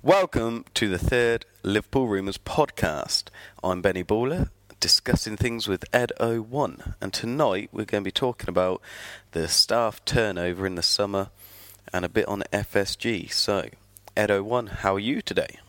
Welcome to the third Liverpool Rumours podcast. I'm Benny Baller, discussing things with Ed01, and tonight we're going to be talking about the staff turnover in the summer and a bit on FSG. So, Ed01, how are you today?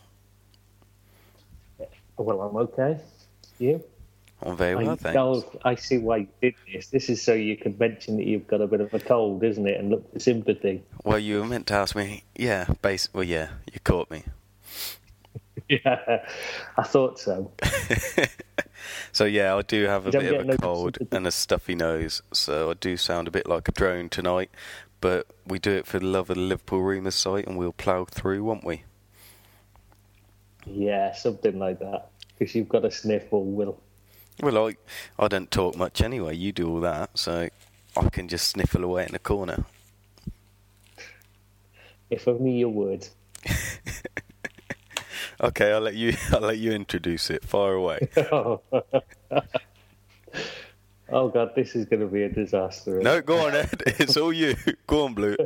Well, I'm okay. You? I'm very well, thanks. I see why you did this. This is so you could mention that you've got a bit of a cold, isn't it? And look for sympathy. Well, you were meant to ask me. Yeah, you caught me. Yeah, I thought so. So, yeah, I do have a bit of a cold and a stuffy nose, so I do sound a bit like a drone tonight. But we do it for the love of the Liverpool Rumours site, and we'll plough through, won't we? Yeah, something like that. Because you've got a sniffle, Will. Well, I don't talk much anyway. You do all that, so I can just sniffle away in the corner. If only you would. Okay, I'll let you introduce it. Fire away. Oh God, this is going to be a disaster. No, go on, Ed. It's all you. Go on, Blue.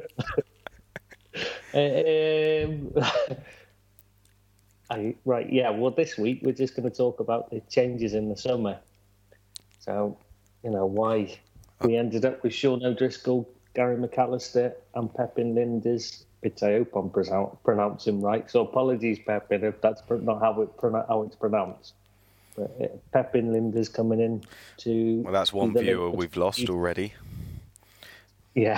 Right, yeah. Well, this week we're just going to talk about the changes in the summer. So, why we ended up with Sean O'Driscoll, Gary McAllister, and Pepin Lijnders, which I hope I'm pronouncing right. So apologies, Pepin, if that's not how it's pronounced. But Pepin Lijnders coming in to... Well, that's one viewer we've lost already. Yeah.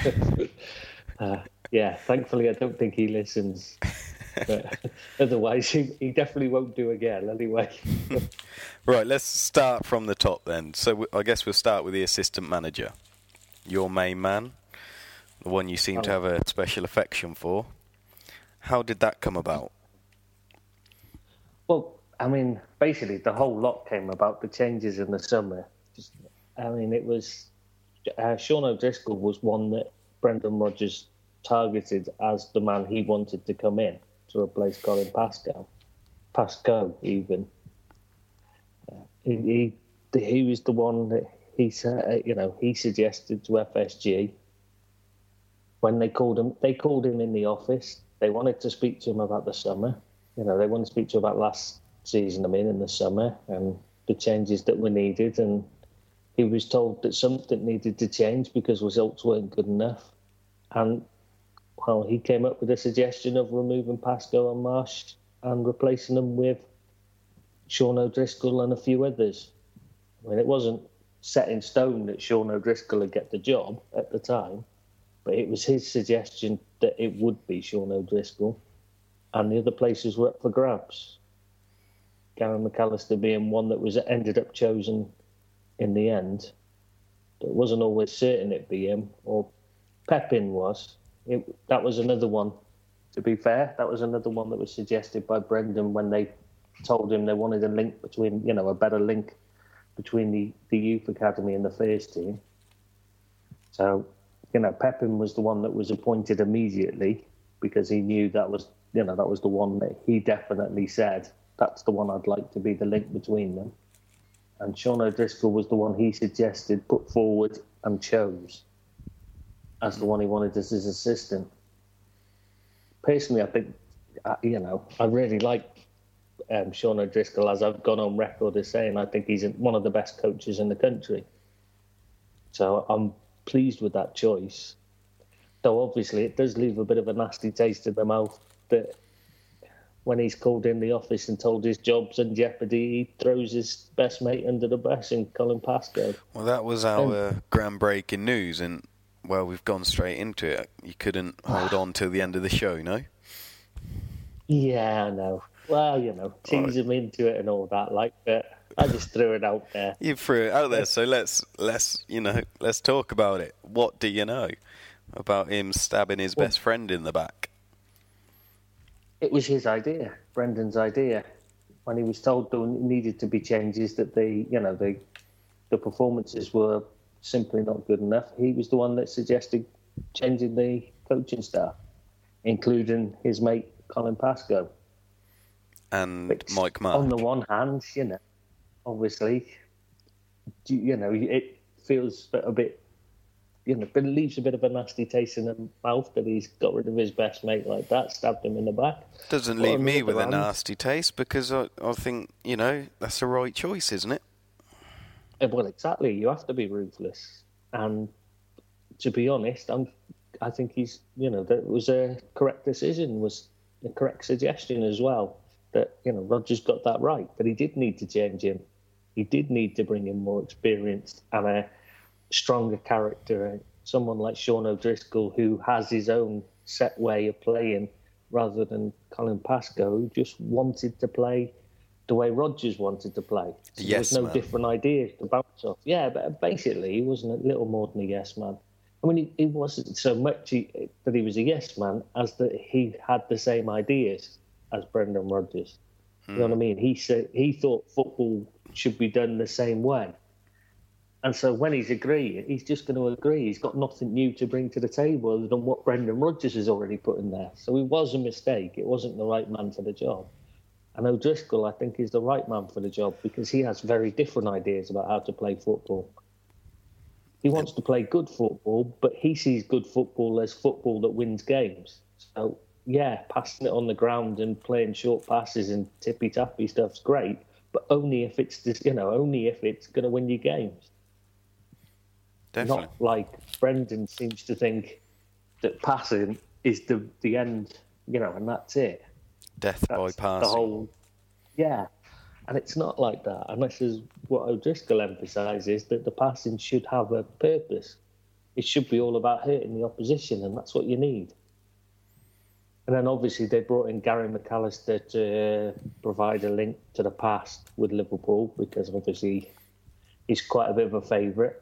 Yeah, thankfully I don't think he listens. But otherwise, he definitely won't do again anyway. Right, let's start from the top then. So I guess we'll start with the assistant manager, your main man, the one you seem to have a special affection for. How did that come about? Well, I mean, basically the whole lot came about the changes in the summer. It was Sean O'Driscoll was one that Brendan Rodgers targeted as the man he wanted to come in to replace Colin Pascoe even. He was the one that he said, he suggested to FSG when they called him in the office. They wanted to speak to him about the summer. They wanted to speak to him about last season in the summer and the changes that were needed. And he was told that something needed to change because results weren't good enough. And well, he came up with a suggestion of removing Pascoe and Marsh and replacing them with Sean O'Driscoll and a few others. I mean, it wasn't set in stone that Sean O'Driscoll would get the job at the time, but it was his suggestion that it would be Sean O'Driscoll, and the other places were up for grabs. Gary McAllister being one that was ended up chosen in the end. But it wasn't always certain it'd be him, or Pepin was. That was another one, to be fair. That was another one that was suggested by Brendan when they told him they wanted a link between, a better link between the youth academy and the first team. So, Pepin was the one that was appointed immediately because he knew that was the one that he definitely said, that's the one I'd like to be the link between them. And Sean O'Driscoll was the one he suggested, put forward and chose as the one he wanted as his assistant. Personally, I think, I really like Sean O'Driscoll, as I've gone on record as saying I think he's one of the best coaches in the country. So I'm pleased with that choice. Though obviously it does leave a bit of a nasty taste in the mouth that when he's called in the office and told his job's in jeopardy, he throws his best mate under the bus in Colin Pascoe. Well, that was our groundbreaking news, and well, we've gone straight into it. You couldn't hold on till the end of the show, no? Yeah, I know. Well, tease him into it and all that, but I just threw it out there. You threw it out there, so let's talk about it. What do you know about him stabbing his best friend in the back? It was his idea, Brendan's idea. When he was told there needed to be changes, that the performances were simply not good enough, he was the one that suggested changing the coaching staff, including his mate Colin Pascoe. And Mike Mark. On the one hand, obviously, it feels a bit but it leaves a bit of a nasty taste in the mouth that he's got rid of his best mate like that, stabbed him in the back. Doesn't leave me with a nasty taste, because I think, that's the right choice, isn't it? Well, exactly. You have to be ruthless. And to be honest, I think that was a correct decision, was a correct suggestion as well, that, Rodgers got that right, that he did need to change him. He did need to bring in more experience and a stronger character, someone like Sean O'Driscoll, who has his own set way of playing, rather than Colin Pascoe, who just wanted to play the way Rodgers wanted to play. So there was no different ideas to bounce off. Yeah, but basically he wasn't a little more than a yes man. I mean, he wasn't so much that he was a yes man as that he had the same ideas as Brendan Rodgers. You know what I mean? He thought football should be done the same way. And so when he's agreeing, he's just going to agree. He's got nothing new to bring to the table other than what Brendan Rodgers has already put in there. So it was a mistake. It wasn't the right man for the job. And O'Driscoll, I think, is the right man for the job, because he has very different ideas about how to play football. He wants to play good football, but he sees good football as football that wins games. So, yeah, passing it on the ground and playing short passes and tippy-tappy stuff's great, but only if it's going to win you games. Definitely. Not like Brendan seems to think that passing is the end, and that's it. Death by passing. And it's not like that. And this is what O'Driscoll emphasises, that the passing should have a purpose. It should be all about hurting the opposition, and that's what you need. And then obviously they brought in Gary McAllister to provide a link to the past with Liverpool, because obviously he's quite a bit of a favourite.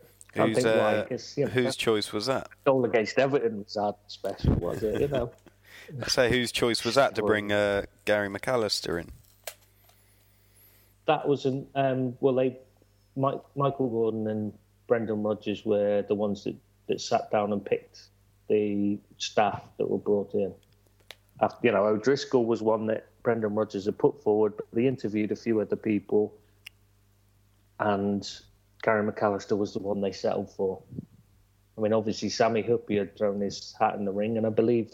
Whose choice was that? Goal against Everton was hard special, was it? So whose choice was that to bring Gary McAllister in? That was Michael Gordon and Brendan Rodgers were the ones that sat down and picked the staff that were brought in. O'Driscoll was one that Brendan Rodgers had put forward, but they interviewed a few other people, and Gary McAllister was the one they settled for. I mean, obviously Sammy Huppie had thrown his hat in the ring, and I believe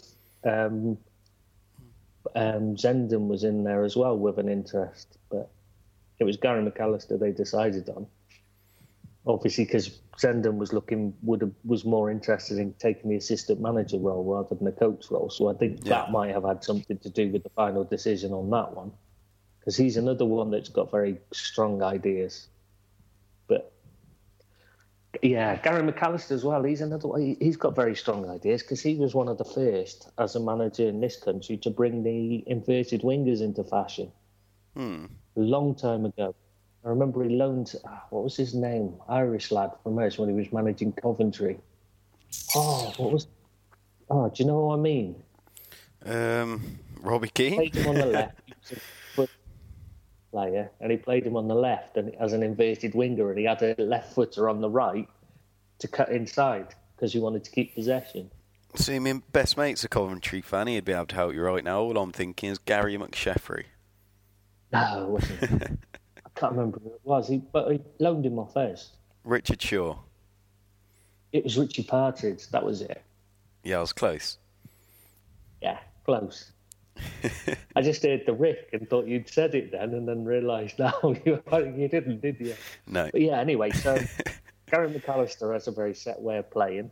Zenden was in there as well with an interest, but it was Gary McAllister they decided on. Obviously, because Zenden was more interested in taking the assistant manager role rather than the coach role. So I think that might have had something to do with the final decision on that one, because he's another one that's got very strong ideas. But yeah, Gary McAllister as well. He's another one. He's got very strong ideas, because he was one of the first as a manager in this country to bring the inverted wingers into fashion. A long time ago. I remember he loaned, what was his name? Irish lad from us when he was managing Coventry. Do you know what I mean? Robbie Keane? Played him on the left. He was a foot player, and he played him on the left and as an inverted winger, and he had a left footer on the right to cut inside because he wanted to keep possession. See, my best mate's a Coventry fan. He'd be able to help you right now. All I'm thinking is Gary McSheffrey. No, it wasn't. I can't remember who it was. But he loaned him off us. Richard Shaw. It was Richie Partridge. That was it. Yeah, I was close. Yeah, close. I just heard the Rick and thought you'd said it then, and then realised, no, you didn't, did you? No. But yeah, anyway, so Gary McAllister has a very set way of playing.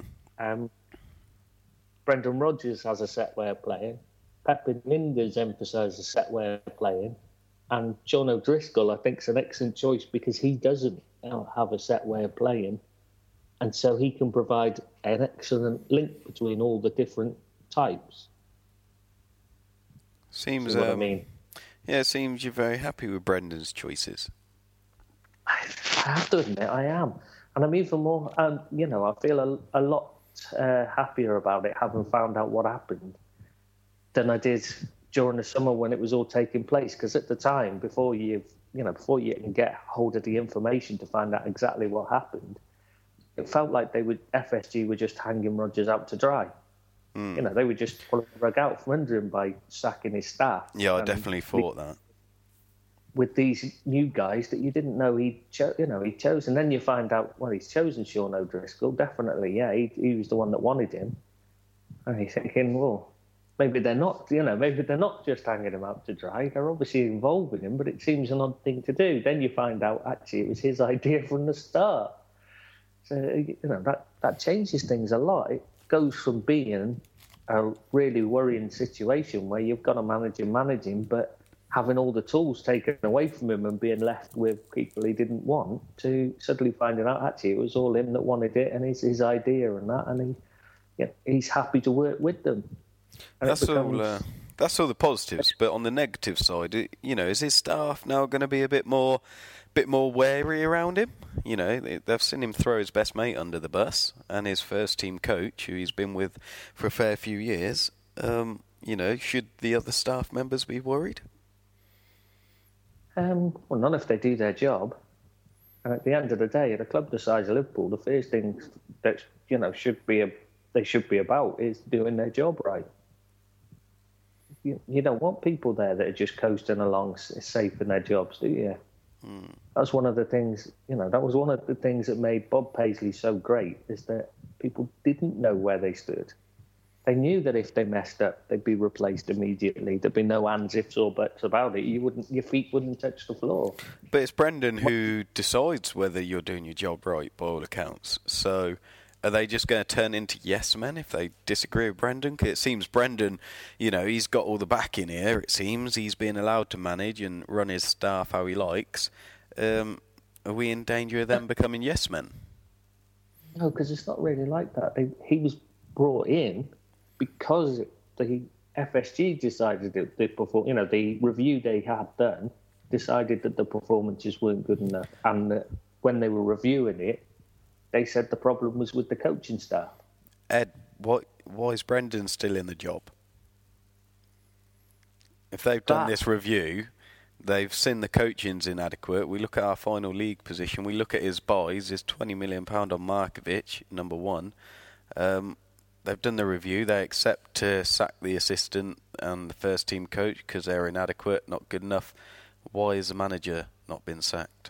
Brendan Rodgers has a set way of playing. Pepin Linders emphasised a set way of playing. And Sean O'Driscoll, I think, is an excellent choice because he doesn't have a set way of playing. And so he can provide an excellent link between all the different types. Seems, what I mean? Yeah, it seems you're very happy with Brendan's choices. I have to admit, I am. And I'm even more, I feel a lot happier about it, having found out what happened, than I did during the summer when it was all taking place. Because at the time, before you can get hold of the information to find out exactly what happened, it felt like FSG were just hanging Rodgers out to dry. They were just pulling the rug out from under him by sacking his staff. Yeah, I definitely thought that. with these new guys that you didn't know he chose, and then you find out, well, he's chosen Sean O'Driscoll, definitely, yeah, he was the one that wanted him, and you're thinking, well, maybe they're not just hanging him out to dry. They're obviously involved with him, but it seems an odd thing to do. Then you find out actually it was his idea from the start. So that changes things a lot. It goes from being a really worrying situation where you've got a manager managing, but having all the tools taken away from him and being left with people he didn't want, to suddenly finding out actually it was all him that wanted it and it's his idea and that, and he's happy to work with them. And that's all the positives, but on the negative side, is his staff now going to be a bit more wary around him? They've seen him throw his best mate under the bus and his first team coach, who he's been with for a fair few years. Should the other staff members be worried? Well, none if they do their job. And at the end of the day, at a club the size of Liverpool, the first thing that they should be about is doing their job right. You don't want people there that are just coasting along, safe in their jobs, do you? That's one of the things. That was one of the things that made Bob Paisley so great, is that people didn't know where they stood. They knew that if they messed up, they'd be replaced immediately. There'd be no ands, ifs, or buts about it. Your feet wouldn't touch the floor. But it's Brendan who decides whether you're doing your job right, by all accounts. So, are they just going to turn into yes men if they disagree with Brendan? 'Cause it seems Brendan, he's got all the back in here. It seems he's being allowed to manage and run his staff how he likes. Are we in danger of them becoming yes men? No, because it's not really like that. He was brought in because the FSG decided that the review they had done decided that the performances weren't good enough, and that when they were reviewing it, they said the problem was with the coaching staff. Ed, why is Brendan still in the job? If they've done this review, they've seen the coaching's inadequate. We look at our final league position. We look at his buys. His £20 million on Markovic, number one. They've done the review. They accept to sack the assistant and the first team coach because they're inadequate, not good enough. Why has the manager not been sacked?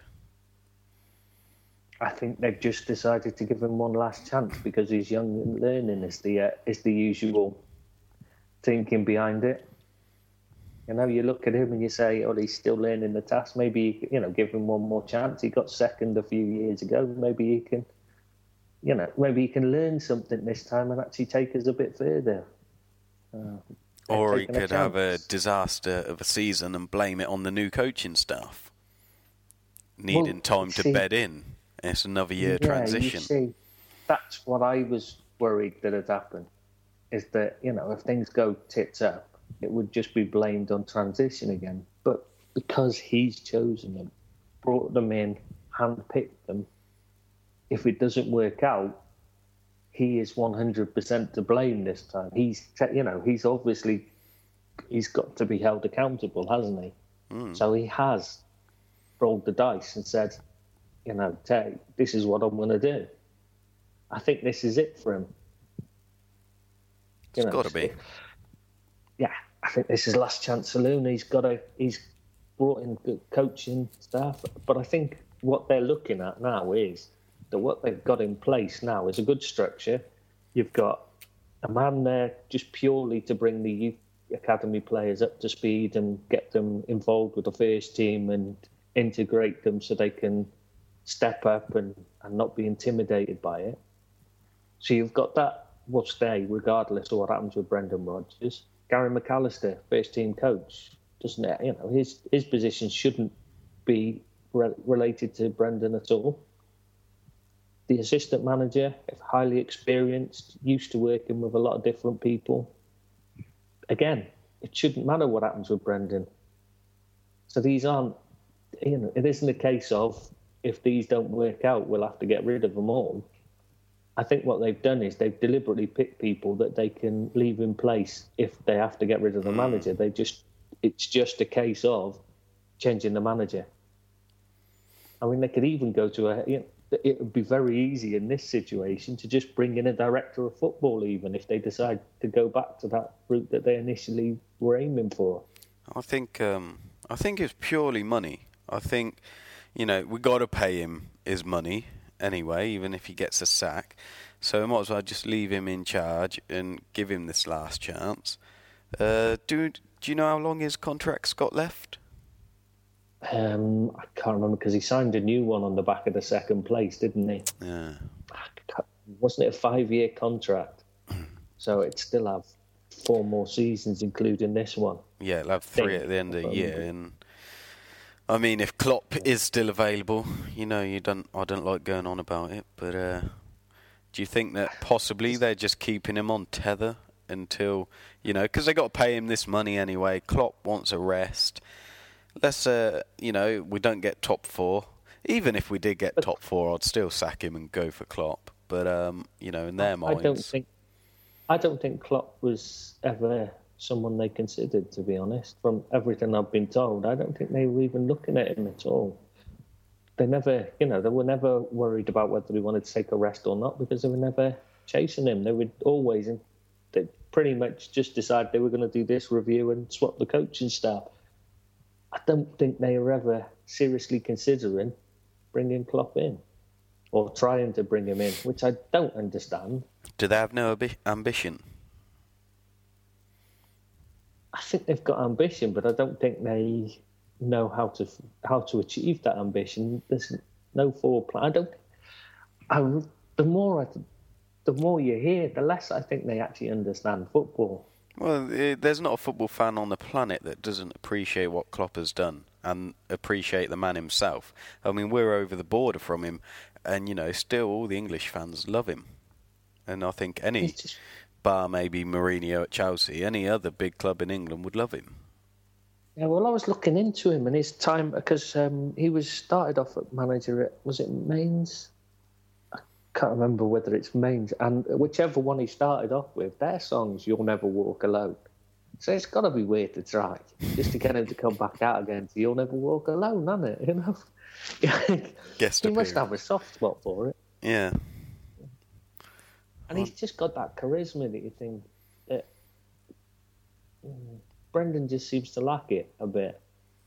I think they've just decided to give him one last chance because he's young and learning is the usual thinking behind it. You look at him and you say, oh, he's still learning the task. Maybe, give him one more chance. He got second a few years ago. Maybe he can, maybe he can learn something this time and actually take us a bit further. Or he could have a disaster of a season and blame it on the new coaching staff, needing time to bed in. It's another year transition. You see, that's what I was worried that had happened, is that, if things go tits up, it would just be blamed on transition again. But because he's chosen them, brought them in, handpicked them, if it doesn't work out, he is 100% to blame this time. He's obviously, he's got to be held accountable, hasn't he? So he has rolled the dice and said, this is what I'm going to do. I think this is it for him. It's got to be. Yeah, I think this is last chance saloon. He's brought in good coaching staff, but I think what they're looking at now is that what they've got in place now is a good structure. You've got a man there just purely to bring the youth academy players up to speed and get them involved with the first team and integrate them so they can step up and not be intimidated by it. So you've got that will stay regardless of what happens with Brendan Rodgers. Gary McAllister, first team coach, doesn't it? His position shouldn't be related to Brendan at all. The assistant manager, highly experienced, used to working with a lot of different people. Again, it shouldn't matter what happens with Brendan. So these aren't, it isn't a case of if these don't work out, we'll have to get rid of them all. I think what they've done is they've deliberately picked people that they can leave in place if they have to get rid of the manager. It's just a case of changing the manager. I mean, they could even go to it would be very easy in this situation to just bring in a director of football, even if they decide to go back to that route that they initially were aiming for. I think I think it's purely money. I think, we got to pay him his money anyway, even if he gets a sack. So we might as well just leave him in charge and give him this last chance. Do you know how long his contract's got left? I can't remember because he signed a new one on the back of the second place, didn't he? Yeah. Wasn't it a 5-year contract? So it'd still have 4 more seasons, including this one. Yeah, it'll have 3 at the end of the year. And I mean, if Klopp is still available, I don't like going on about it, but do you think that possibly they're just keeping him on tether until, because they got to pay him this money anyway. Klopp wants a rest. Let's, we don't get top 4. Even if we did get top 4, I'd still sack him and go for Klopp. But, in their minds... I don't think Klopp was ever someone they considered, to be honest. From everything I've been told, I don't think they were even looking at him at all. They never, they were never worried about whether he wanted to take a rest or not because they were never chasing him. They would always, they pretty much just decide they were going to do this review and swap the coaching staff. I don't think they were ever seriously considering bringing Klopp in or trying to bring him in, which I don't understand. Do they have no ambition? I think they've got ambition, but I don't think they know how to achieve that ambition. There's no forward plan. The more you hear, the less I think they actually understand football. Well, there's not a football fan on the planet that doesn't appreciate what Klopp has done and appreciate the man himself. I mean, we're over the border from him, and still all the English fans love him. And I think bar maybe Mourinho at Chelsea, any other big club in England would love him. Yeah, well, I was looking into him and his time because he was started off at manager at, was it Mainz? I can't remember whether it's Mainz. And whichever one he started off with, their songs, You'll Never Walk Alone. So it's got to be weird to try, just to get him to come back out again to You'll Never Walk Alone, hasn't it? He must have a soft spot for it. Yeah. And he's just got that charisma that you think that Brendan just seems to lack it a bit.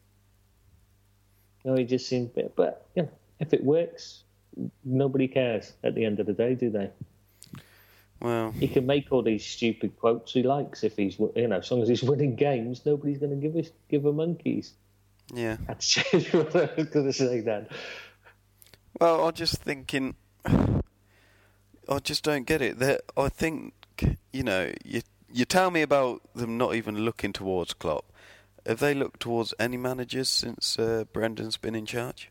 He just seems a bit. But if it works, nobody cares at the end of the day, do they? Well, he can make all these stupid quotes he likes if he's, as long as he's winning games, nobody's going to give a monkeys. Yeah. That's what I was going to say then. Well, I'm just thinking. I just don't get it. I think, you tell me about them not even looking towards Klopp. Have they looked towards any managers since Brendan's been in charge?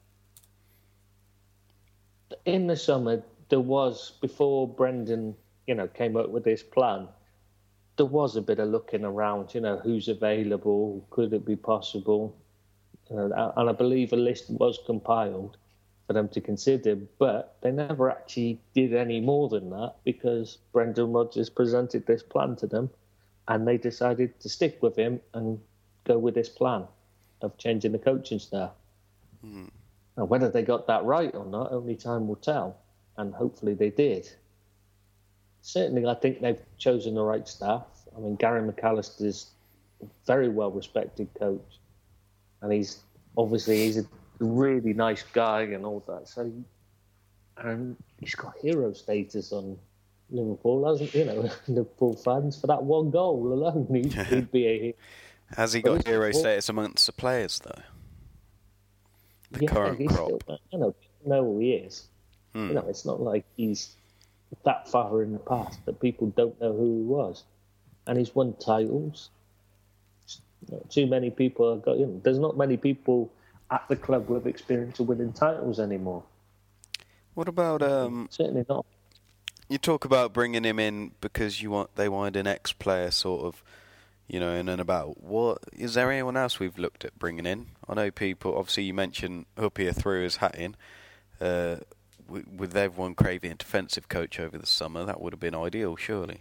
In the summer, there was, before Brendan, came up with this plan, there was a bit of looking around, who's available, could it be possible? And I believe a list was compiled for them to consider, but they never actually did any more than that because Brendan Rodgers presented this plan to them and they decided to stick with him and go with this plan of changing the coaching staff. Mm. Now, whether they got that right or not, only time will tell, and hopefully they did. Certainly, I think they've chosen the right staff. I mean, Gary McAllister's a very well-respected coach, and he's a really nice guy and all that. So, and he's got hero status on Liverpool, hasn't he? Liverpool fans for that one goal alone. He'd be a hero. Has he got hero status amongst the players though? The current crop. Still, know who he is. It's not like he's that far in the past that people don't know who he was, and he's won titles. Not too many people have got. There's not many people at the club with experience of winning titles anymore. What about certainly not. You talk about bringing him in because they wanted an ex-player sort of, in and about. What is there anyone else we've looked at bringing in? I know people. Obviously, you mentioned Huppier threw his hat in. With everyone craving a defensive coach over the summer, that would have been ideal, surely.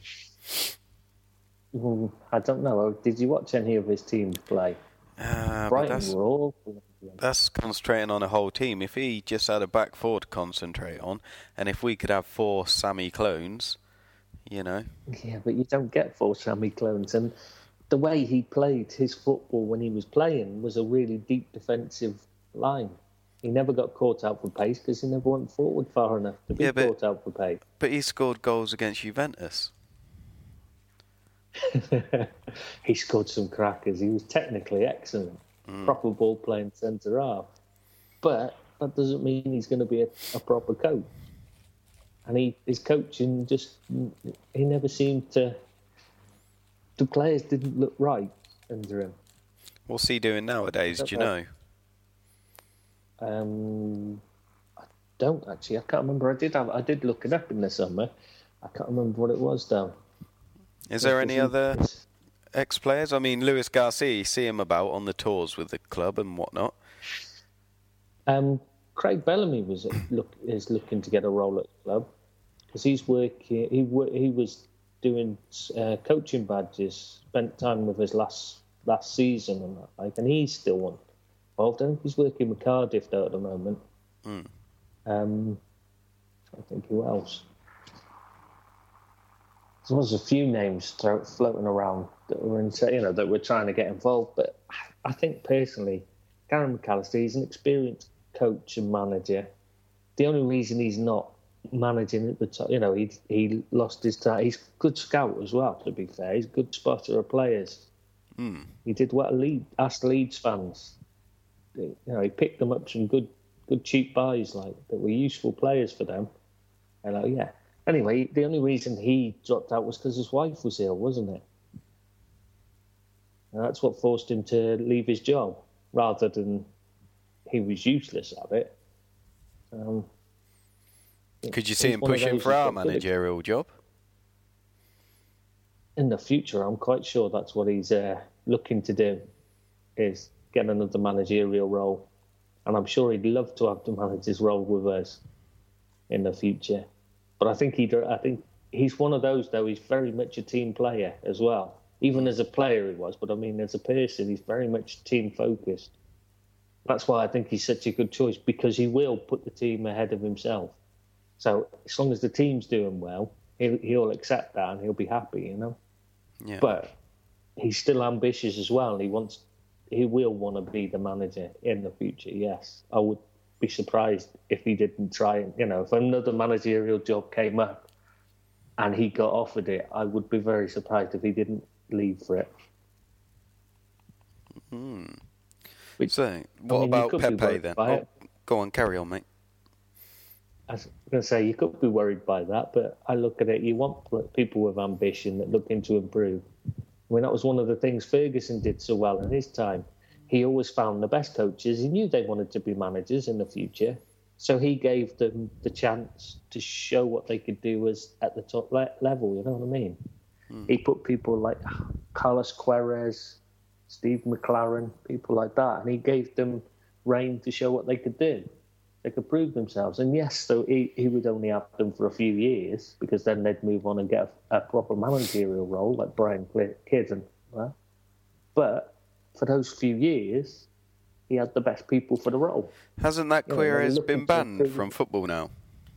I don't know. Did you watch any of his teams play? Brighton were awful. That's concentrating on a whole team. If he just had a back four to concentrate on, and if we could have 4 Sammy clones, Yeah, but you don't get 4 Sammy clones. And the way he played his football when he was playing was a really deep defensive line. He never got caught out for pace because he never went forward far enough to be caught out for pace. But he scored goals against Juventus. He scored some crackers. He was technically excellent. Proper ball-playing centre-half. But that doesn't mean he's going to be a proper coach. And his coaching he never seemed to... The players didn't look right under him. What's he doing nowadays, do you know? I don't actually. I can't remember. I did look it up in the summer. I can't remember what it was though. Is there any other ex-players? I mean, Luis Garcia, you see him about on the tours with the club and whatnot. Craig Bellamy is looking to get a role at the club because he's working. He was doing coaching badges. Spent time with us last season and that, and he's still involved. I think he's working with Cardiff though at the moment. I think who else? There was a few names floating around that we're trying to get involved. But I think personally, Gary McAllister, he's an experienced coach and manager. The only reason he's not managing at the top, he lost his time. He's a good scout as well, to be fair. He's a good spotter of players. He did what asked Leeds fans. He picked them up some good cheap buys that were useful players for them. Yeah. Anyway, the only reason he dropped out was because his wife was ill, wasn't it? And that's what forced him to leave his job, rather than he was useless at it. Could you see him pushing for our managerial job? In the future, I'm quite sure that's what he's looking to do, is get another managerial role. And I'm sure he'd love to have the manager's role with us in the future. But I think he's one of those, though. He's very much a team player as well. Even as a player, he was. But, I mean, as a person, he's very much team-focused. That's why I think he's such a good choice, because he will put the team ahead of himself. So as long as the team's doing well, he'll accept that and he'll be happy, Yeah. But he's still ambitious as well. He will want to be the manager in the future, yes. I would be surprised if he didn't try, if another managerial job came up and he got offered it, I would be very surprised if he didn't leave for it. So, what about Pepe then? Go on, carry on, mate. I was going to say, you could be worried by that, but I look at it, you want people with ambition that looking to improve. I mean, that was one of the things Ferguson did so well in his time. He always found the best coaches. He knew they wanted to be managers in the future. So he gave them the chance to show what they could do at the top level, you know what I mean? He put people like Carlos Queiroz, Steve McLaren, people like that, and he gave them reign to show what they could do. They could prove themselves. And yes, so he would only have them for a few years, because then they'd move on and get a proper managerial role like Brian Kidd and that. But for those few years, he had the best people for the role. Hasn't that Queiroz been banned from football now?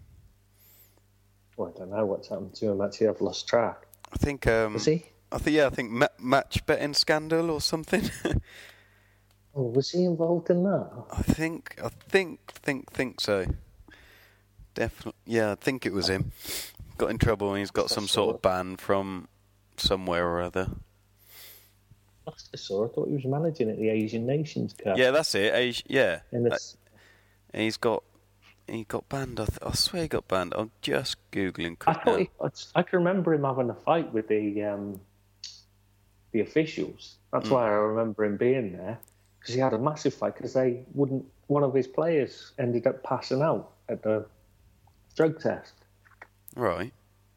Well, I don't know what's happened to him. Actually, I've lost track. I think. Was he? I think match betting scandal or something. Oh, was he involved in that? I think so. Definitely. Yeah, I think it was him. Got in trouble and he's got some sort of ban from somewhere or other. Last I saw, I thought he was managing at the Asian Nations Cup. Yeah, that's it. Yeah. And he got banned. I swear he got banned. I'm just googling quick I can remember him having a fight with the officials. That's why I remember him being there, because he had a massive fight. Because one of his players ended up passing out at the drug test. Right.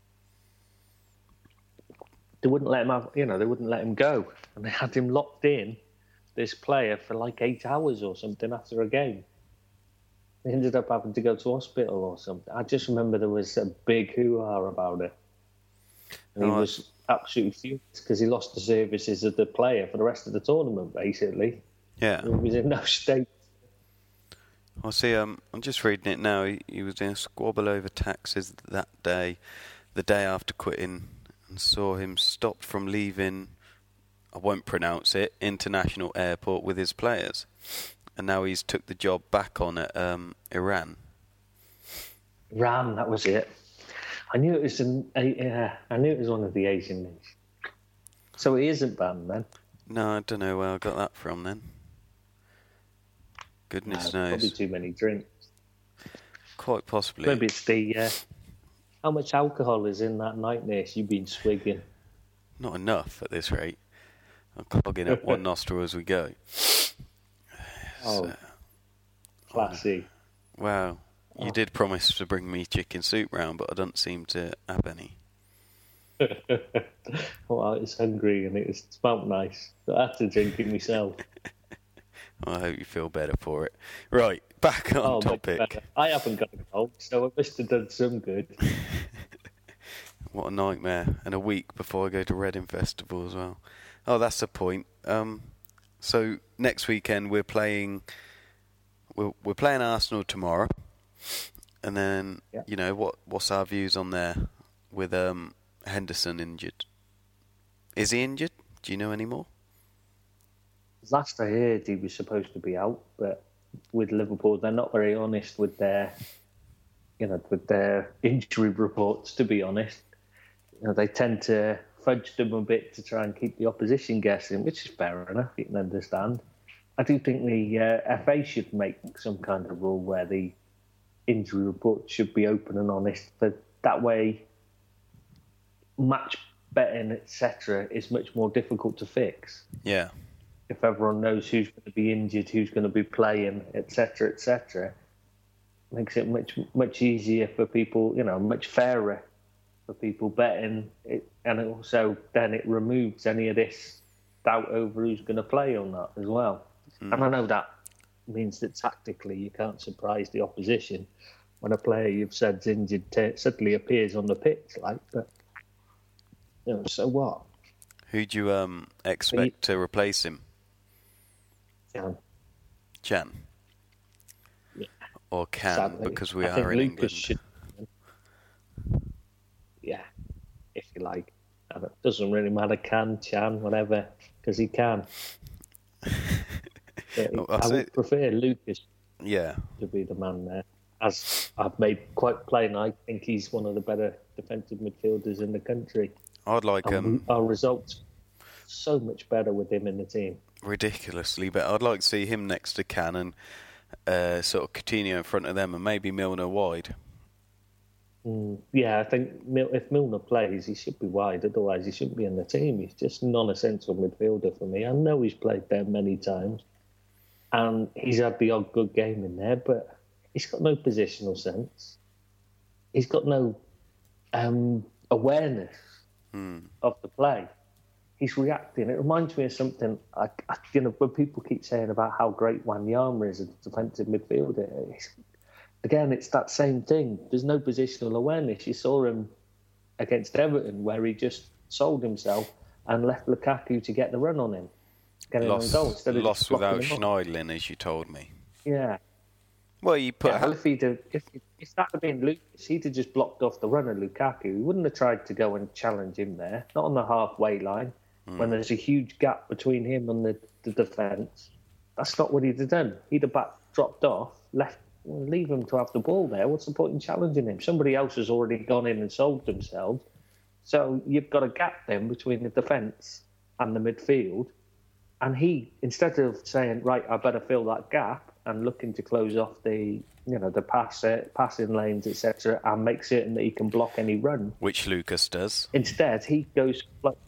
They wouldn't let him they wouldn't let him go, and they had him locked in, this player, for like 8 hours or something after a game. He ended up having to go to hospital or something. I just remember there was a big hoo-ha about it. And he was absolutely furious because he lost the services of the player for the rest of the tournament, basically. Yeah. He was in no state. I see, I'm just reading it now. He was in a squabble over taxes that day, the day after quitting, and saw him stopped from leaving I won't pronounce it, international airport with his players. And now he's took the job back on at Iran. Iran, that was it. I knew it was I knew it was one of the Asian nations. So he isn't banned then? No, I don't know where I got that from then. Goodness knows. Probably too many drinks. Quite possibly. Maybe it's the how much alcohol is in that night nurse you've been swigging? Not enough at this rate. I'm clogging up one nostril as we go. Oh, classy. Wow. You did promise to bring me chicken soup round, but I don't seem to have any. Well, I was hungry and it smelled nice. So I had to drink it myself. Well, I hope you feel better for it. Right, back on topic. I haven't got a cold, so I must have done some good. What a nightmare. And a week before I go to Reading Festival as well. Oh, that's the point. So next weekend we're playing Arsenal tomorrow. And then, you know, what's our views on there with Henderson injured? Is he injured? Do you know any more? Last I heard, he was supposed to be out, but with Liverpool, they're not very honest with their injury reports. To be honest, they tend to fudge them a bit to try and keep the opposition guessing, which is fair enough. You can understand. I do think the FA should make some kind of rule where the injury report should be open and honest. But that way, match betting, etc., is much more difficult to fix. Yeah. If everyone knows who's going to be injured, who's going to be playing, etc., makes it much easier for people, much fairer for people betting it, and also then it removes any of this doubt over who's going to play or not as well. And I know that means that tactically you can't surprise the opposition when a player you've said's injured suddenly appears on the pitch, but so what? Who do you expect to replace him? Can. Yeah. Or can, sadly, because we I think are in Lucas England. Yeah, if you like. It doesn't really matter, Can, whatever, because he can. I would prefer Lucas to be the man there. As I've made quite plain, I think he's one of the better defensive midfielders in the country. I'd like our results so much better with him in the team. Ridiculously better. I'd like to see him next to Can and sort of Coutinho in front of them and maybe Milner wide. Yeah, I think if Milner plays, he should be wide. Otherwise, he shouldn't be in the team. He's just non-essential midfielder for me. I know he's played there many times, and he's had the odd good game in there, but he's got no positional sense. He's got no awareness of the play. He's reacting. It reminds me of something, when people keep saying about how great Wanyama is as a defensive midfielder. Again, it's that same thing. There's no positional awareness. You saw him against Everton where he just sold himself and left Lukaku to get the run on him. Lost without Schneiderlin, as you told me. Yeah. Well, you put... if that had been Lucas, he'd have just blocked off the run of Lukaku. He wouldn't have tried to go and challenge him there. Not on the halfway line, when there's a huge gap between him and the defence. That's not what he'd have done. He'd have dropped off, leave him to have the ball there. What's the point in challenging him? Somebody else has already gone in and sold themselves. So you've got a gap then between the defence and the midfield. And he, instead of saying, right, I better fill that gap and looking to close off the passing lanes, etc., and make certain that he can block any run. Which Lucas does. Instead, he goes,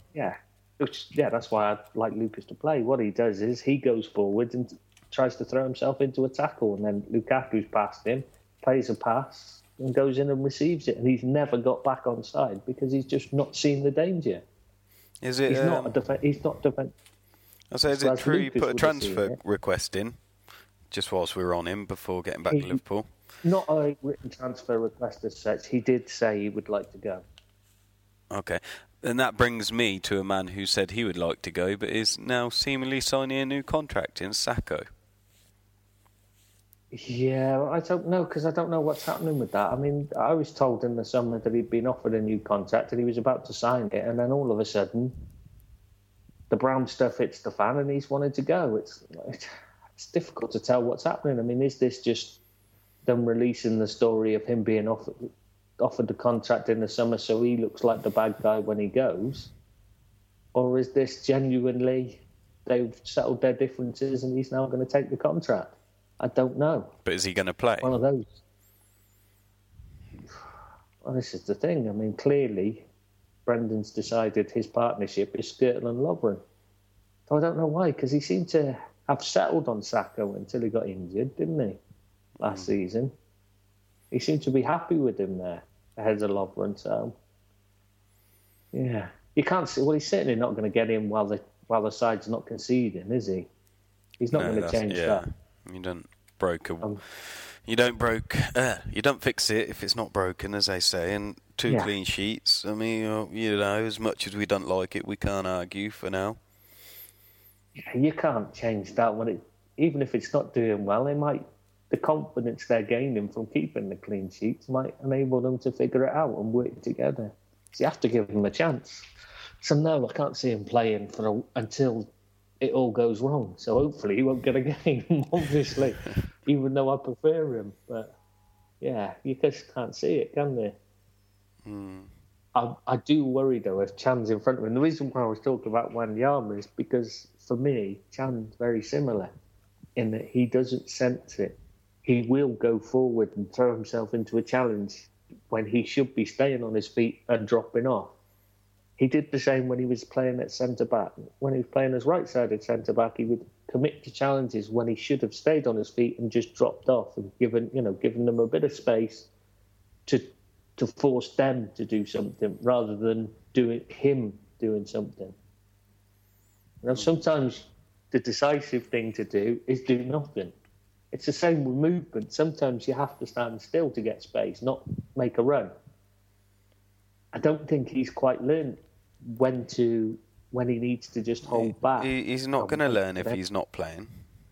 that's why I'd like Lucas to play. What he does is he goes forward and tries to throw himself into a tackle, and then Lukaku's past him, plays a pass, and goes in and receives it, and he's never got back on side because he's just not seen the danger. Is it? He's not defensive. I say, is it true you put a transfer request in just whilst we were on him before getting back to Liverpool? Not a written transfer request as such. He did say he would like to go. Okay. And that brings me to a man who said he would like to go, but is now seemingly signing a new contract in Sakho. Yeah, I don't know, because I don't know what's happening with that. I mean, I was told in the summer that he'd been offered a new contract and he was about to sign it, and then all of a sudden the brown stuff hits the fan and he's wanted to go. It's difficult to tell what's happening. I mean, is this just them releasing the story of him being offered the contract in the summer so he looks like the bad guy when he goes? Or is this genuinely they've settled their differences and he's now going to take the contract? I don't know. But is he going to play? One of those. Well, this is the thing. I mean, clearly, Brendan's decided his partnership is Skrtel and Lovren. So I don't know why, because he seemed to have settled on Saka until he got injured, didn't he, last season? He seemed to be happy with him there, ahead of Lovren. So, yeah. You can't see... Well, he's certainly not going to get in while the side's not conceding, is he? He's not going to change that. You don't fix it if it's not broken, as they say. And two clean sheets. I mean, as much as we don't like it, we can't argue for now. Yeah, you can't change that even if it's not doing well. The confidence they're gaining from keeping the clean sheets might enable them to figure it out and work together. So you have to give them a chance. So no, I can't see him playing until it all goes wrong. So hopefully he won't get a game, obviously, even though I prefer him. But yeah, you just can't see it, can they? I do worry, though, if Chan's in front of him. The reason why I was talking about Wanyama is because, for me, Chan's very similar in that he doesn't sense it. He will go forward and throw himself into a challenge when he should be staying on his feet and dropping off. He did the same when he was playing at centre-back. When he was playing as right-sided centre-back, he would commit to challenges when he should have stayed on his feet and just dropped off and given them a bit of space to force them to do something rather than him doing something. Sometimes the decisive thing to do is do nothing. It's the same with movement. Sometimes you have to stand still to get space, not make a run. I don't think he's quite learned when he needs to just hold back. He's not going to learn if he's not playing.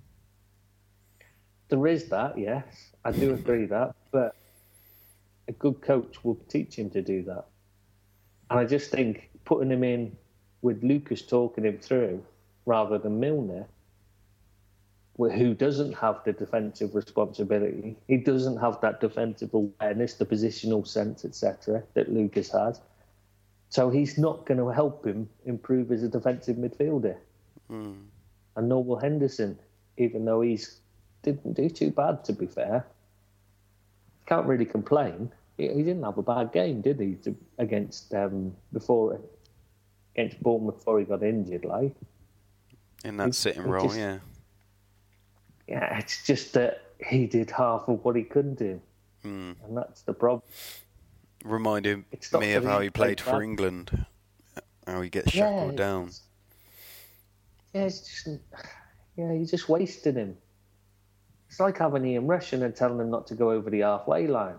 There is that, yes. I do agree that. But a good coach will teach him to do that. And I just think putting him in with Lucas talking him through rather than Milner, who doesn't have the defensive responsibility, he doesn't have that defensive awareness, the positional sense, etc., that Lucas has. So he's not going to help him improve as a defensive midfielder. And nor will Henderson, even though he didn't do too bad, to be fair. Can't really complain. He didn't have a bad game, did he, against Bournemouth before he got injured, like. In that sitting role, yeah. Yeah, it's just that he did half of what he couldn't do. And that's the problem. Reminded me of how he played for England, how he gets shackled down. You just wasted him. It's like having Ian Rushing and telling him not to go over the halfway line.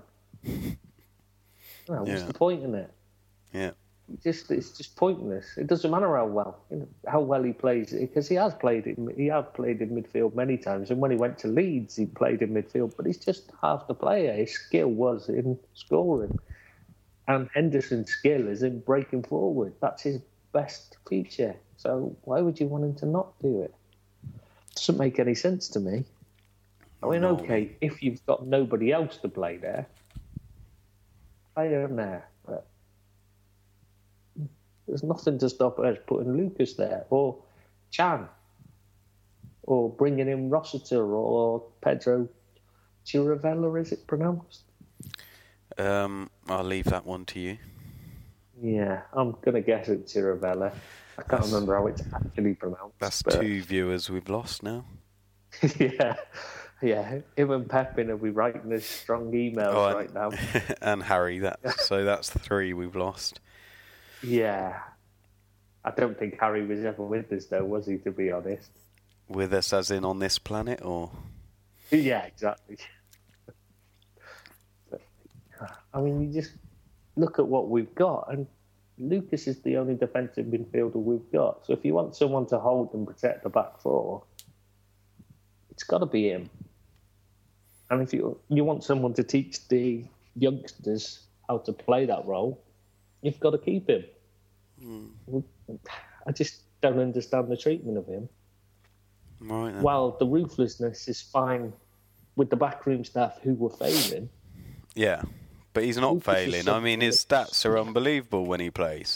What's the point in it? Yeah. It's just pointless. It doesn't matter how well he plays, because he has played in midfield many times, and when he went to Leeds he played in midfield, but he's just half the player. His skill was in scoring, and Henderson's skill is in breaking forward. That's his best feature. So why would you want him to not do it? Doesn't make any sense to me. I mean, okay, if you've got nobody else to play there, play him there. But there's nothing to stop us putting Lucas there, or Chan, or bringing in Rossiter, or Pedro Chiravella, is it pronounced? I'll leave that one to you. Yeah, I'm going to guess it's Chiravella. I can't remember how it's actually pronounced. That's 2 viewers we've lost now. Yeah, him and Pepin will be writing us strong emails right now. And Harry, so that's 3 we've lost. Yeah. I don't think Harry was ever with us, though, was he, to be honest? With us as in on this planet, or...? Yeah, exactly. I mean, you just look at what we've got, and Lucas is the only defensive midfielder we've got. So if you want someone to hold and protect the back four, it's got to be him. And if you want someone to teach the youngsters how to play that role, you've got to keep him. don't understand the treatment of him. Right. Then. While the ruthlessness is fine with the backroom staff who were failing. Yeah, but he's not Lucas failing. I mean, his stats are unbelievable when he plays.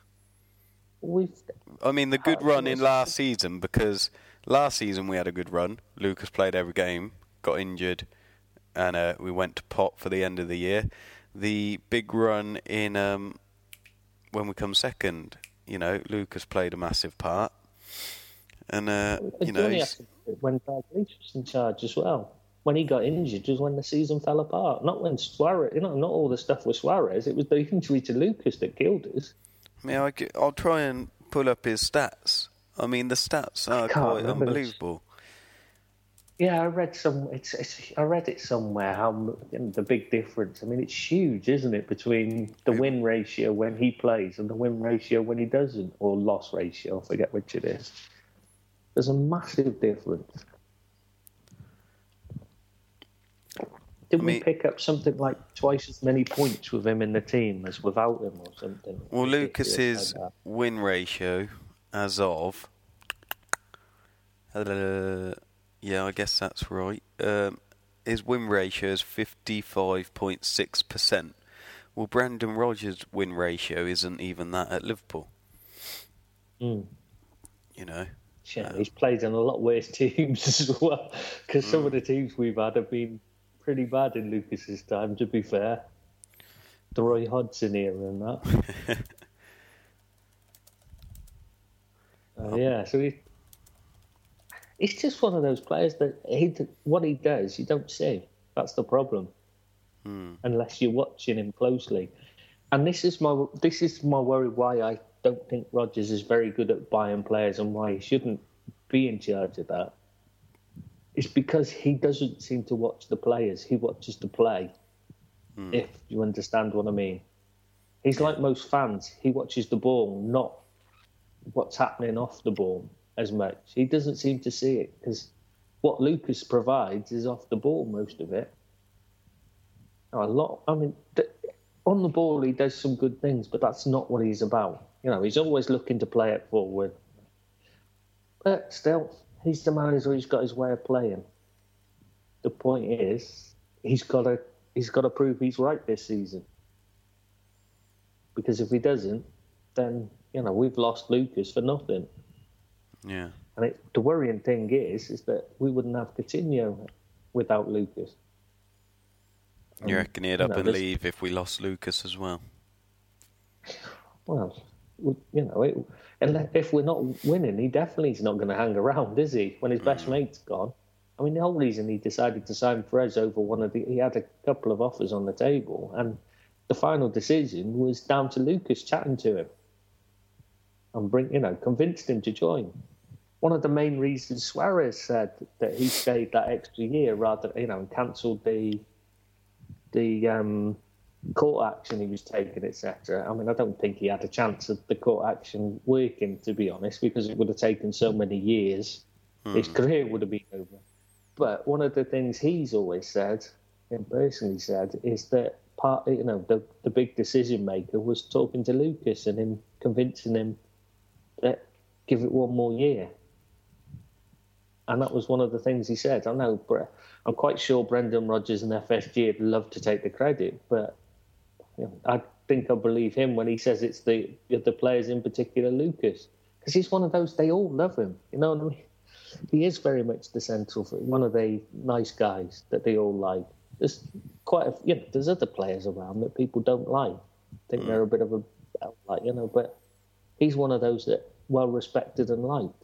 I mean, the good run in last season, because last season we had a good run. Lucas played every game, got injured, and we went to pot for the end of the year. The big run in when we come second, Lucas played a massive part. And, when Dalglish was in charge as well. When he got injured was when the season fell apart. Not when Suarez, not all the stuff with Suarez. It was the injury to Lucas that killed us. I mean, I'll try and pull up his stats. I mean, the stats are quite unbelievable. Yeah, I read I read it somewhere. How the big difference. I mean, it's huge, isn't it, between the win ratio when he plays and the win ratio when he doesn't, or loss ratio. I forget which it is. There's a massive difference. Did we pick up something like twice as many points with him in the team as without him, or something? Well, Lucas's win ratio as of... yeah, I guess that's right. His win ratio is 55.6%. Well, Brendan Rodgers' win ratio isn't even that at Liverpool. Yeah, he's played in a lot worse teams as well, because some of the teams we've had have been pretty bad in Lucas's time, to be fair. The Roy Hodgson era and that. Yeah, so he's just one of those players that what he does, you don't see. That's the problem. Unless you're watching him closely. And this is my worry why I don't think Rodgers is very good at buying players and why he shouldn't be in charge of that. It's because he doesn't seem to watch the players. He watches the play, if you understand what I mean. He's like most fans. He watches the ball, not what's happening off the ball as much. He doesn't seem to see it because what Lucas provides is off the ball, most of it. On the ball he does some good things, but that's not what he's about. He's always looking to play it forward. But still, he's the manager who's got his way of playing. The point is, he's got to prove he's right this season. Because if he doesn't, then we've lost Lucas for nothing. Yeah. And the worrying thing is that we wouldn't have Coutinho without Lucas. You reckon he'd up and leave if we lost Lucas as well? Well, if we're not winning, he definitely is not going to hang around, is he? When his best mate's gone. I mean, the whole reason he decided to sign Perez over he had a couple of offers on the table, and the final decision was down to Lucas chatting to him and convinced him to join. One of the main reasons Suarez said that he stayed that extra year rather, and cancelled the court action he was taking, etc. I mean, I don't think he had a chance of the court action working, to be honest, because it would have taken so many years. His career would have been over. But one of the things he's always said, and personally said, is that the big decision maker was talking to Lucas and him convincing him that give it one more year. And that was one of the things he said. I'm quite sure Brendan Rodgers and FSG would love to take the credit, but I believe him when he says it's the players, in particular Lucas, because he's one of those, they all love him. You know what I mean? He is very much the central, one of the nice guys that they all like. There's there's other players around that people don't like. I think they're a bit of but he's one of those that well respected and liked.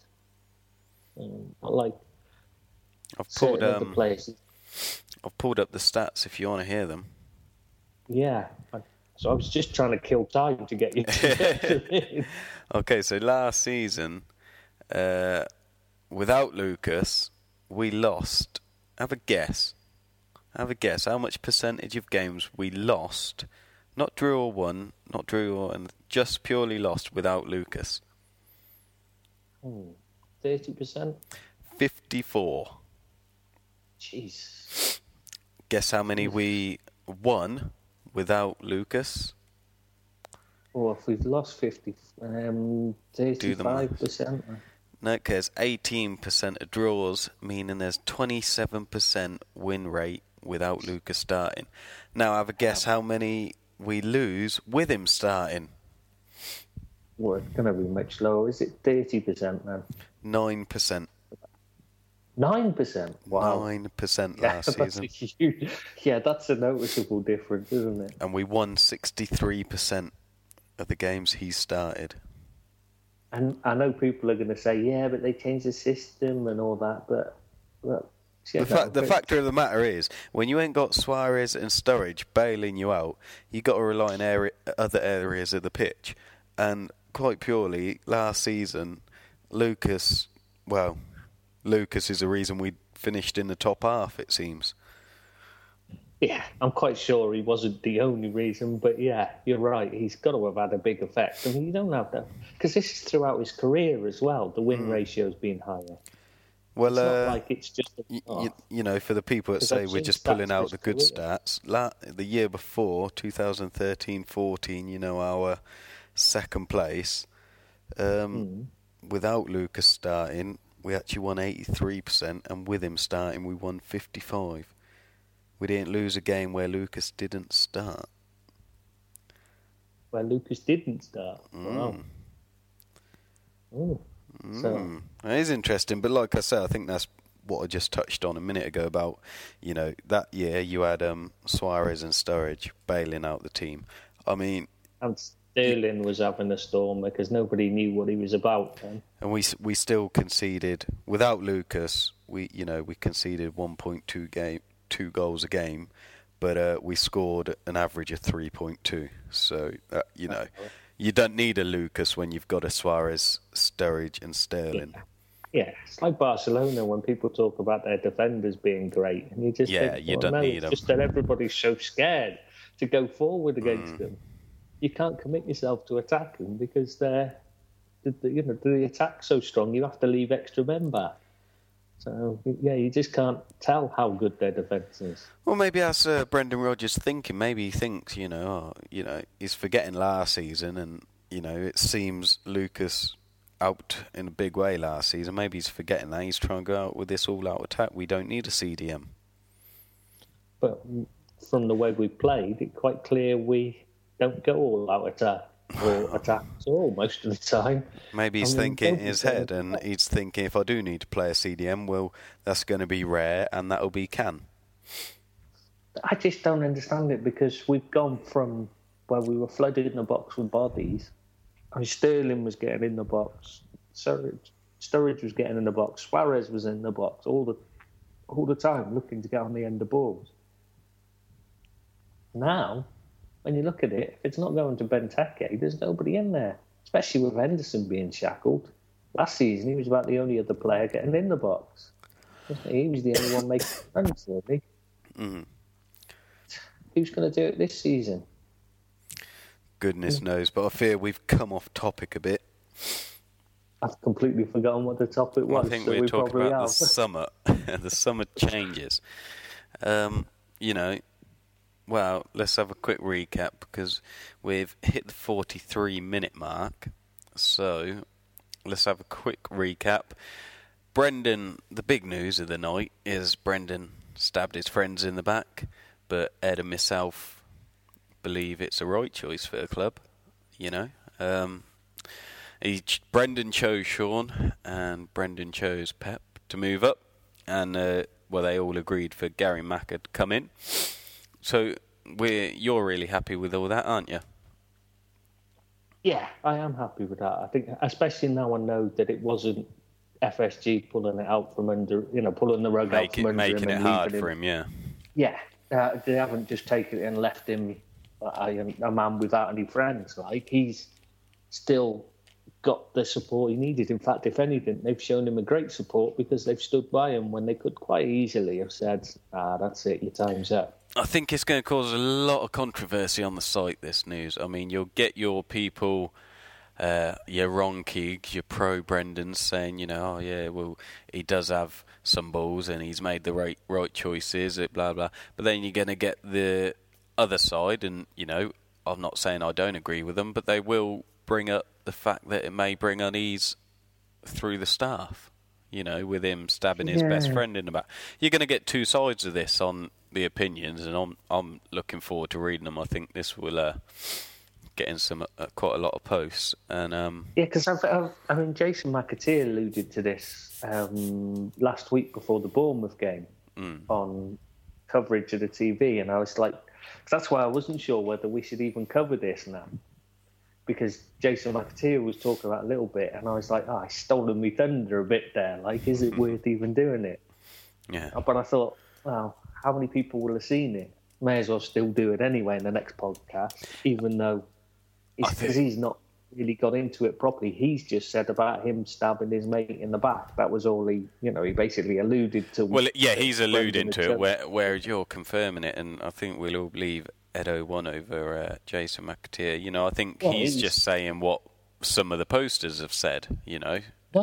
I've pulled up the stats if you want to hear them. Yeah. So I was just trying to kill time to get you to Okay, so last season, without Lucas, we lost. Have a guess. How much percentage of games we lost? Not drew or won, and just purely lost without Lucas. 30%? 54. Jeez. Guess how many we won without Lucas? Or if we've lost 35%. No, because 18% of draws, meaning there's 27% win rate without Lucas starting. Now, have a guess how many we lose with him starting. Well, it's going to be much lower. Is it 30% then? 9%. 9%? Wow. 9% last season. Yeah, that's a noticeable difference, isn't it? And we won 63% of the games he started. And I know people are going to say, yeah, but they changed the system and all that, but the factor of the matter is, when you ain't got Suarez and Sturridge bailing you out, you got to rely on other areas of the pitch. And quite purely, last season, Lucas is the reason we finished in the top half, it seems. Yeah, I'm quite sure he wasn't the only reason, but yeah, you're right. He's got to have had a big effect. I mean, you don't have that, because this is throughout his career as well. The win ratio's been higher. Well, it's not like it's just for the people that say we're just pulling out the good stats. The year before, 2013-14, our second place, without Lucas starting, we actually won 83%, and with him starting, we won 55%. We didn't lose a game where Lucas didn't start. Where Lucas didn't start? Wow. So. It is interesting, but like I said, I think that's what I just touched on a minute ago about, that year you had Suarez and Sturridge bailing out the team. I mean... And Sterling was having a storm because nobody knew what he was about then. And we still conceded, without Lucas, we conceded 1.2 goals a game, but we scored an average of 3.2. So, you don't need a Lucas when you've got a Suarez, Sturridge and Sterling. Yeah, it's like Barcelona when people talk about their defenders being great. And you just think, you don't need them. Just that everybody's so scared to go forward against them. You can't commit yourself to attack them because the attack's so strong you have to leave extra men back. So, yeah, you just can't tell how good their defence is. Well, maybe that's Brendan Rodgers thinking. Maybe he thinks, he's forgetting last season and, it seems Lucas out in a big way last season. Maybe he's forgetting that. He's trying to go out with this all-out attack. We don't need a CDM. But from the way we played, it's quite clear we don't go all-out attack. Or attack at all most of the time. Maybe he's thinking in his head, and he's thinking, if I do need to play a CDM, well, that's going to be rare, and that'll be Can. I just don't understand it, because we've gone from where we were flooded in the box with bodies. I mean, Sterling was getting in the box, Sturridge was getting in the box, Suarez was in the box all the time, looking to get on the end of balls. Now, when you look at it, if it's not going to Benteke, there's nobody in there, especially with Henderson being shackled. Last season, he was about the only other player getting in the box. He was the only one making runs, really. Mm-hmm. Who's going to do it this season? Goodness knows, but I fear we've come off topic a bit. I've completely forgotten what the topic was. I think we're talking about the summer. The summer changes. Well, let's have a quick recap because we've hit the 43-minute mark. So, let's have a quick recap. Brendan, the big news of the night is Brendan stabbed his friends in the back, but Ed and myself believe it's a right choice for the club, Brendan chose Sean and Brendan chose Pep to move up, and they all agreed for Gary Macker to come in. So you're really happy with all that, aren't you? Yeah, I am happy with that. I think, especially now I know that it wasn't FSG pulling it out from under, pulling the rug out from under him. Making it hard for him, yeah. Yeah, they haven't just taken it and left him a man without any friends. Like, he's still got the support he needed. In fact, if anything, they've shown him a great support because they've stood by him when they could quite easily have said, that's it, your time's up. I think it's going to cause a lot of controversy on the site, this news. I mean, you'll get your people, your Ron Keegs, your pro-Brendans saying, he does have some balls and he's made the right choices, blah, blah. But then you're going to get the other side and, I'm not saying I don't agree with them, but they will bring up the fact that it may bring unease through the staff, with him stabbing his best friend in the back. You're going to get two sides of this on the opinions, and I'm looking forward to reading them. I think this will get in some quite a lot of posts. And because Jason McAteer alluded to this last week before the Bournemouth game on coverage of the TV, and I was like, that's why I wasn't sure whether we should even cover this now, because Jason McAteer was talking about a little bit, and I was like, I stolen me thunder a bit there. Like, is it worth even doing it? Yeah. But I thought, well, how many people will have seen it? May as well still do it anyway in the next podcast, even though he's not really got into it properly. He's just said about him stabbing his mate in the back. That was all he basically alluded to. Well, yeah, he's alluding to it, where you're confirming it, and I think we'll all believe Ed01 over Jason McAteer. I think he's just saying what some of the posters have said. No,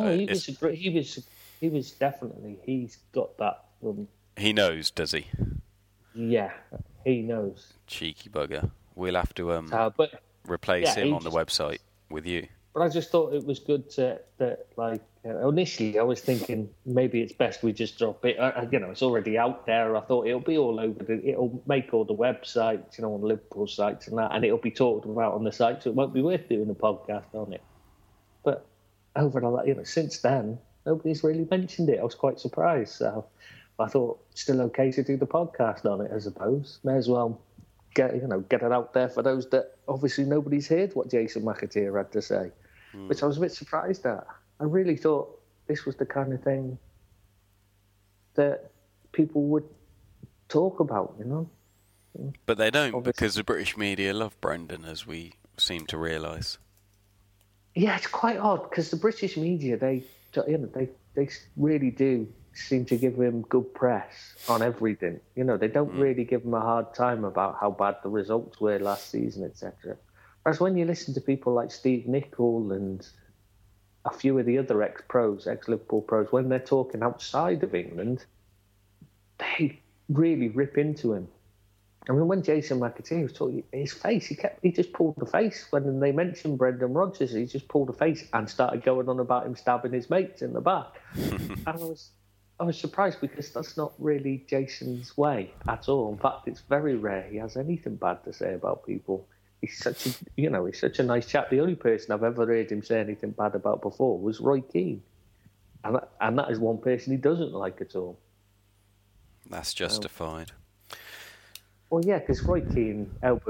he was definitely. He's got that. He knows, does he? Yeah, he knows. Cheeky bugger. We'll have to but replace him on the website with you. But I just thought it was good initially I was thinking maybe it's best we just drop it. It's already out there. I thought it'll be all over. It'll make all the websites, on Liverpool sites and that, and it'll be talked about on the site, so it won't be worth doing a podcast on it. But since then, nobody's really mentioned it. I was quite surprised. So I thought still okay to do the podcast on it, I suppose. May as well get it out there for those that obviously nobody's heard what Jason McAteer had to say, which I was a bit surprised at. I really thought this was the kind of thing that people would talk about, But they don't, because the British media love Brendan, as we seem to realise. Yeah, it's quite odd, because the British media, they really do seem to give him good press on everything. They don't really give him a hard time about how bad the results were last season, etc. Whereas when you listen to people like Steve Nicol and a few of the other ex-Liverpool pros, when they're talking outside of England, they really rip into him. I mean, when Jason McAteer was talking, his face, he just pulled the face. When they mentioned Brendan Rodgers, he just pulled the face and started going on about him stabbing his mates in the back. And I was surprised, because that's not really Jason's way at all. In fact, it's very rare he has anything bad to say about people. He's such a nice chap. The only person I've ever heard him say anything bad about before was Roy Keane, and that is one person he doesn't like at all. That's justified. Well, yeah, because Roy Keane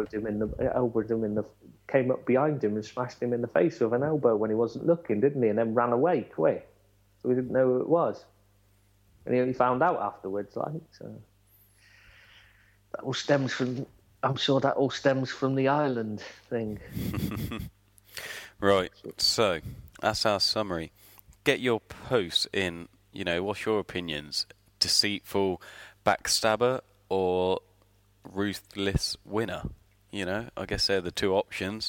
came up behind him and smashed him in the face with an elbow when he wasn't looking, didn't he? And then ran away quick, so we didn't know who it was. And he only found out afterwards, so that all stems from. I'm sure that all stems from the Ireland thing. Right. So that's our summary. Get your posts in. What's your opinions? Deceitful backstabber or ruthless winner? I guess they're the two options.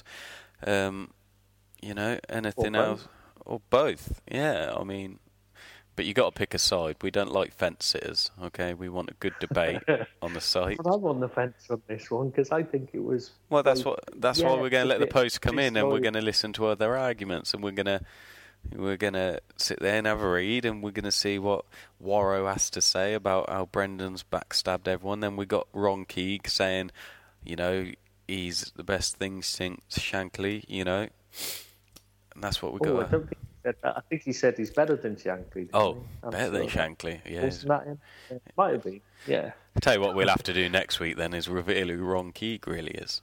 Anything else? Or both? Yeah. I mean. But you got to pick a side. We don't like fence sitters, okay? We want a good debate on the site. But I'm on the fence on this one, because I think it was. Well, that's why we're going to let the post come in, and we're going to listen to other arguments, and we're going to sit there and have a read, and we're going to see what Warrow has to say about how Brendan's backstabbed everyone. Then we got Ron Keeg saying, he's the best thing since Shankly, and that's what we got. I think he said he's better than Shankly. Better than Shankly, yeah. Wasn't that him? It might have been, yeah. I'll tell you what we'll have to do next week then is reveal who Ron Keeg really is.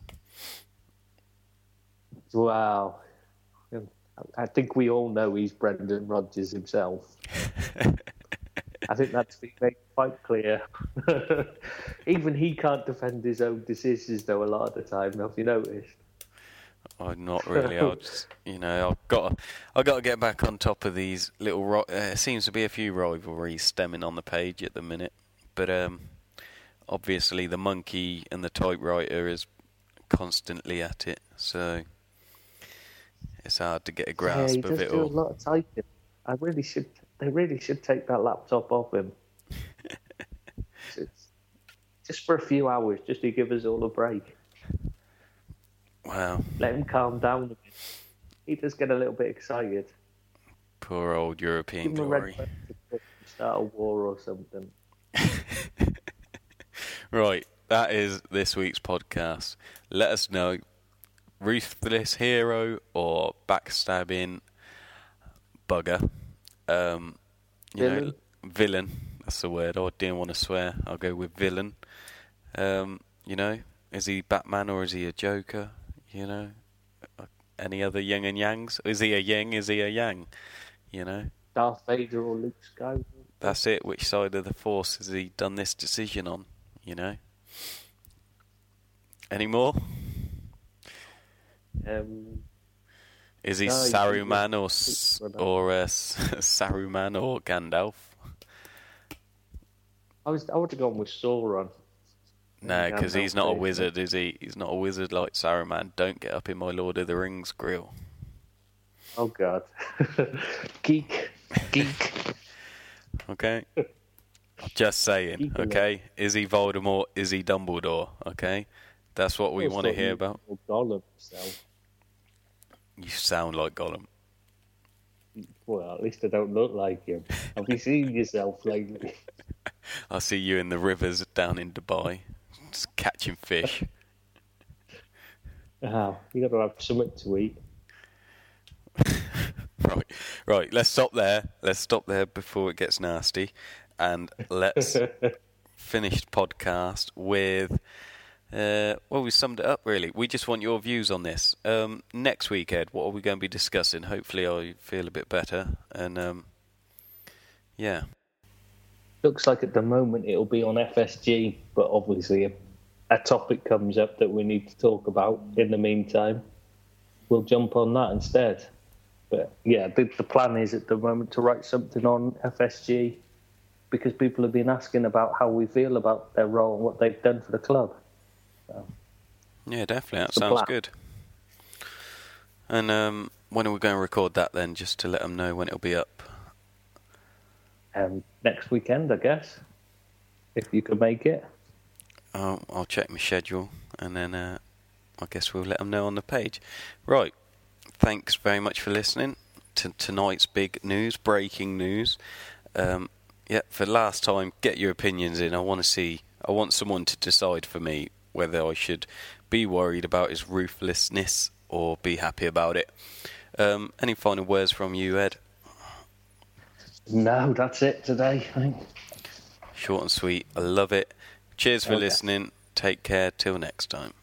Wow. I think we all know he's Brendan Rodgers himself. I think that's been made quite clear. Even he can't defend his own decisions, though, a lot of the time, have you noticed? Not really. I'll just, I've got to get back on top of these little. Seems to be a few rivalries stemming on the page at the minute, but obviously the monkey and the typewriter is constantly at it, so it's hard to get a grasp of it all. He does do a lot of typing. They really should take that laptop off him. Just for a few hours, just to give us all a break. Wow. Let him calm down a bit. He does get a little bit excited. Poor old European Give him a glory. red to start a war or something. Right, that is this week's podcast. Let us know, ruthless hero or backstabbing bugger. Villain? Villain. That's the word. I didn't want to swear. I'll go with villain. Is he Batman or is he a Joker? Any other yin and yangs? Is he a yin? Is he a yang? Darth Vader or Luke Skywalker? That's it. Which side of the Force has he done this decision on? Any more? Is he Saruman or Saruman or Gandalf? I would have gone with Sauron. No, because he's not a wizard, is he? He's not a wizard like Saruman. Don't get up in my Lord of the Rings grill. Oh, God. Geek. Okay? Just saying, okay? Is he Voldemort? Is he Dumbledore? Okay? That's what we want to hear about. Gollum, so. You sound like Gollum. Well, at least I don't look like him. Have you seen yourself lately? I see you in the rivers down in Dubai, just catching fish. Oh, you got to have something to eat. Right. Let's stop there. Let's stop there before it gets nasty, and let's finish the podcast with. We summed it up really. We just want your views on this. Next week, Ed, what are we going to be discussing? Hopefully, I feel a bit better, and yeah. Looks like at the moment it'll be on FSG, but obviously a topic comes up that we need to talk about in the meantime. We'll jump on that instead. But yeah, the plan is at the moment to write something on FSG because people have been asking about how we feel about their role and what they've done for the club. So, yeah, definitely. That sounds good. And when are we going to record that then, just to let them know when it'll be up? Next weekend, I guess, if you can make it. I'll check my schedule, and then I guess we'll let them know on the page. Right. Thanks very much for listening to tonight's big news, breaking news. For the last time, get your opinions in. I want someone to decide for me whether I should be worried about his ruthlessness or be happy about it. Any final words from you, Ed? No, that's it today, I think. Short and sweet. I love it. Cheers for listening. Take care. Till next time.